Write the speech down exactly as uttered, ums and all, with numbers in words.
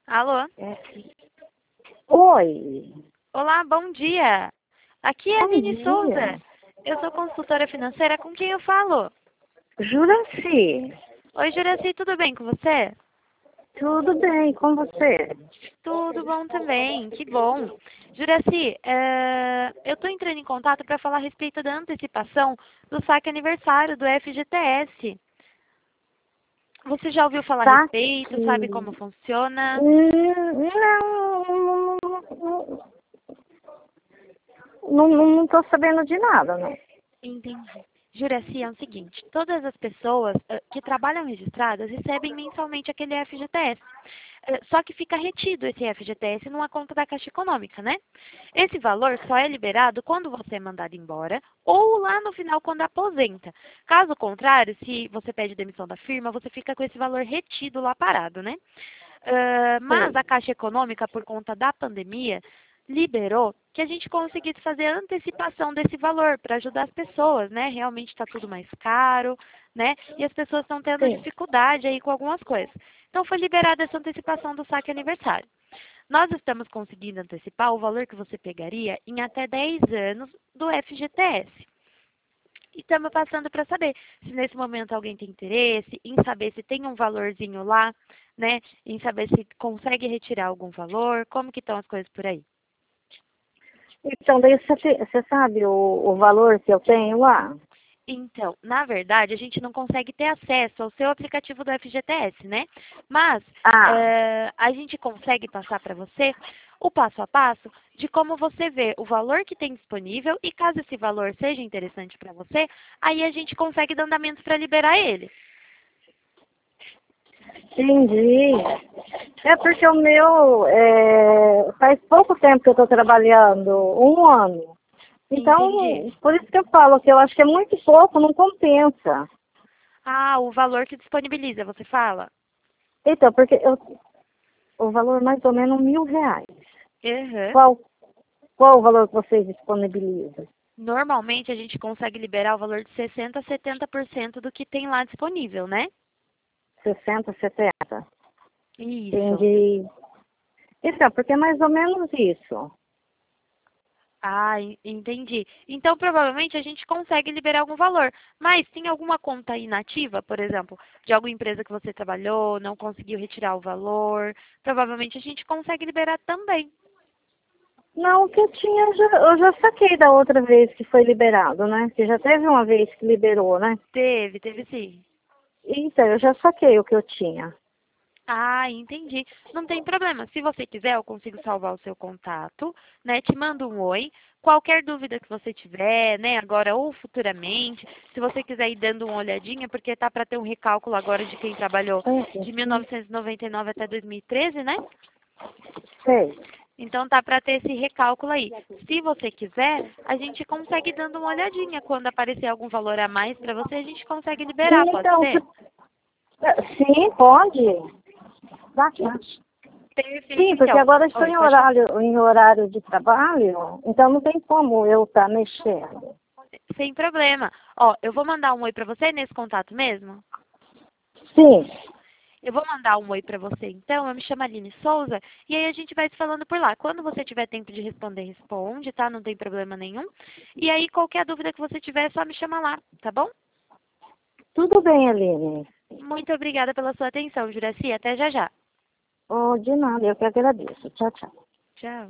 Alô? É. Oi, Olá, bom dia. Aqui é a bom Nini dia. Souza. Eu sou consultora financeira, com quem eu falo? Juraci, Oi, Juraci, tudo bem com você? tudo bem com você? Tudo bom também, que bom. Juraci, eh, eu estou entrando em contato para falar a respeito da antecipação do saque aniversário do F G T S. Você já ouviu falar a respeito? Sabe Saque. como funciona? Hum, Não, não, não tô sabendo de nada, não. Entendi. Juraci, é o seguinte, todas as pessoas eh, que trabalham registradas recebem mensalmente aquele F G T S. Eh, Só que fica retido esse F G T S numa conta da Caixa Econômica, né? Esse valor só é liberado quando você é mandado embora ou lá no final quando aposenta. Caso contrário, se você pede demissão da firma, você fica com esse valor retido lá parado, né? Ah, mas Sei. a Caixa Econômica, por conta da pandemia, liberou que a gente conseguisse fazer a antecipação desse valor para ajudar as pessoas, né? Realmente está tudo mais caro, né? E as pessoas estão tendo Sim. dificuldade aí com algumas coisas. Então foi liberada essa antecipação do saque aniversário. Nós estamos conseguindo antecipar o valor que você pegaria em até dez anos do F G T S. E estamos passando para saber se nesse momento alguém tem interesse em saber se tem um valorzinho lá, né? Em saber se consegue retirar algum valor, como que estão as coisas por aí. Então, daí você, te- você sabe o, o valor que eu tenho lá? Então, na verdade, a gente não consegue ter acesso ao seu aplicativo do F G T S, né? Mas Ah, eh, a gente consegue passar para você o passo a passo de como você vê o valor que tem disponível e caso esse valor seja interessante para você, aí a gente consegue dar andamento para liberar ele. entendi. É porque o meu, é, faz pouco tempo que eu estou trabalhando, um ano. Entendi. Então, por isso que eu falo que eu acho que é muito pouco, não compensa. Ah, o valor que disponibiliza, você fala? Então, porque eu, o valor é mais ou menos mil reais. Aham. Qual, qual o valor que vocês disponibilizam? Normalmente a gente consegue liberar o valor de sessenta a setenta por cento do que tem lá disponível, né? Sessenta, setenta. Isso. Entendi. Então, porque é mais ou menos isso. Ah, en- entendi. Então, provavelmente a gente consegue liberar algum valor. Mas tem alguma conta inativa, por exemplo, de alguma empresa que você trabalhou, não conseguiu retirar o valor? Provavelmente a gente consegue liberar também. Não, o que eu tinha, eu já, eu já saquei da outra vez que foi liberado, né? Que já teve uma vez que liberou, né? Teve, teve sim. Então, eu já saquei o que eu tinha. Ah, entendi. Não tem problema. Se você quiser, eu consigo salvar o seu contato, né? Te mando um oi. Qualquer dúvida que você tiver, né, agora ou futuramente, se você quiser ir dando uma olhadinha, porque tá para ter um recálculo agora de quem trabalhou de mil Uhum. novecentos e noventa e nove até dois mil e treze, né? Sei. Então tá para ter esse recálculo aí. Se você quiser, a gente consegue ir dando uma olhadinha. Quando aparecer algum valor a mais para você, a gente consegue liberar, pode Então, ser? se- sim, pode. Dá, dá. Perfeito, Sim, porque então. agora eu estou Oi, em pode falar. horário, em horário de trabalho, então não tem como eu estar mexendo. Sem problema. Ó, eu vou mandar um oi pra você nesse contato mesmo? Sim, Eu vou mandar um oi pra você, então. Eu me chamo Aline Souza e aí a gente vai se falando por lá. Quando você tiver tempo de responder, responde, tá? Não tem problema nenhum. E aí, qualquer dúvida que você tiver, é só me chamar lá, tá bom? tudo bem, Aline. Muito obrigada pela sua atenção, Juraci. Até já já. Oh, de nada, eu que agradeço. Tchau, tchau. Tchau.